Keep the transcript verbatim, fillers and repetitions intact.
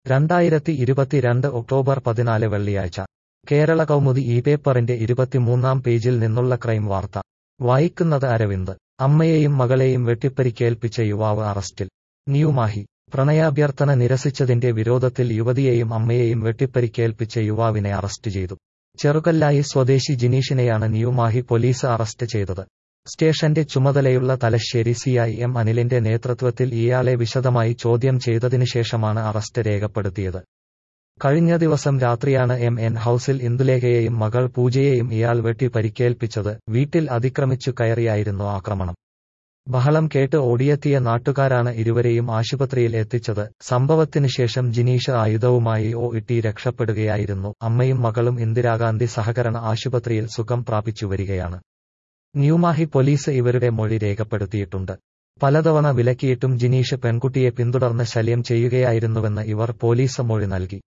രണ്ടായിരത്തി ഇരുപത്തിരണ്ട് ഒക്ടോബർ പതിനാല് വെള്ളിയാഴ്ച കേരള കൗമുദി ഈ പേപ്പറിന്റെ ഇരുപത്തിമൂന്നാം പേജിൽ നിന്നുള്ള ക്രൈം വാർത്ത വായിക്കുന്നത് അരവിന്ദ്. അമ്മയെയും മകളെയും വെട്ടിപ്പരിക്കേൽപ്പിച്ച യുവാവ് അറസ്റ്റിൽ. ന്യൂമാഹി. പ്രണയാഭ്യർത്ഥന നിരസിച്ചതിന്റെ വിരോധത്തിൽ യുവതിയെയും അമ്മയെയും വെട്ടിപ്പരിക്കേൽപ്പിച്ച യുവാവിനെ അറസ്റ്റ് ചെയ്തു. ചെറുകല്ലായി സ്വദേശി ജിനീഷിനെയാണ് ന്യൂമാഹി പോലീസ് അറസ്റ്റ് ചെയ്തത്. സ്റ്റേഷന്റെ ചുമതലയുള്ള തലശ്ശേരി സി ഐ എം അനിലിന്റെ നേതൃത്വത്തിൽ ഇയാളെ വിശദമായി ചോദ്യം ചെയ്തതിനുശേഷമാണ് അറസ്റ്റ് രേഖപ്പെടുത്തിയത്. കഴിഞ്ഞ ദിവസം രാത്രിയാണ് എം എൻ ഹൌസിൽ ഇന്ദുലേഖയെയും മകൾ പൂജയെയും ഇയാൾ വെട്ടി പരിക്കേൽപ്പിച്ചത്. വീട്ടിൽ അതിക്രമിച്ചു കയറിയായിരുന്നു ആക്രമണം. ബഹളം കേട്ട് ഓടിയെത്തിയ നാട്ടുകാരാണ് ഇരുവരെയും ആശുപത്രിയിൽ എത്തിച്ചത്. സംഭവത്തിന് ശേഷം ജിനീഷ് ആയുധവുമായി ഓടി രക്ഷപ്പെടുകയായിരുന്നു. അമ്മയും മകളും ഇന്ദിരാഗാന്ധി സഹകരണ ആശുപത്രിയിൽ സുഖം പ്രാപിച്ചു വരികയാണ്. ന്യൂമാഹി പോലീസ് ഇവരുടെ മൊഴി രേഖപ്പെടുത്തിയിട്ടുണ്ട്. പലതവണ വിലക്കിയിട്ടും ജിനീഷ് പെൺകുട്ടിയെ പിന്തുടർന്ന് ശല്യം ചെയ്യുകയായിരുന്നുവെന്ന് ഇവർ പോലീസ് മൊഴി നൽകി.